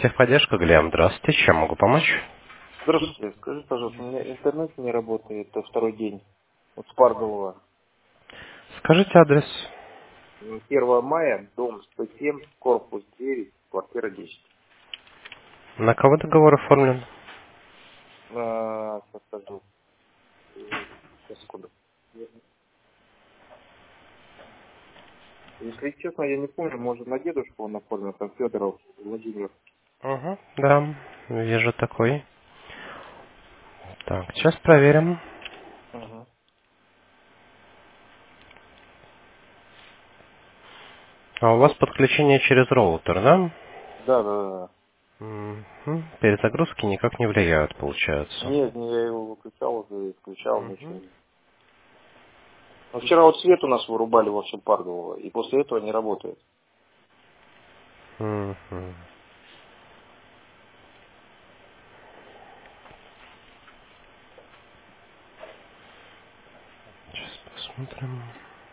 Техподдержка, Глеб, здравствуйте. Чем могу помочь? Здравствуйте. Скажите, пожалуйста, у меня интернет не работает второй день. Вот Спарголова. Скажите адрес. 1 мая, дом 107, корпус 9, квартира 10. На кого договор оформлен? Сейчас скажу. Сейчас, секунду. Если честно, я не помню, может на дедушку он оформил, там Федоров Владимир. Угу, да, вижу такой. Так, сейчас проверим. Ага. А у вас подключение через роутер, да? Да, да, да. Мгм. Перезагрузки никак не влияют, получается. Нет, не, я его выключал уже, и включал, ничего. Мгм. Но вчера вот свет у нас вырубали во всем Парголово, и после этого не работает. Мгм. Сейчас посмотрим.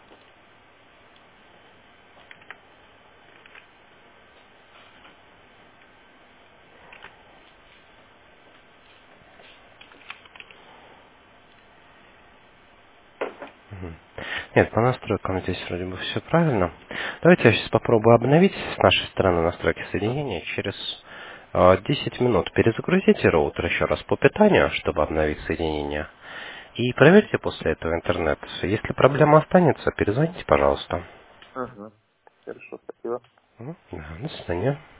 Нет, по настройкам здесь вроде бы все правильно. Давайте я сейчас попробую обновить с нашей стороны настройки соединения. Через 10 минут перезагрузите роутер еще раз по питанию, чтобы обновить соединение. И проверьте после этого интернет. Если проблема останется, перезвоните, пожалуйста. Ага. Хорошо, спасибо. Да, до свидания.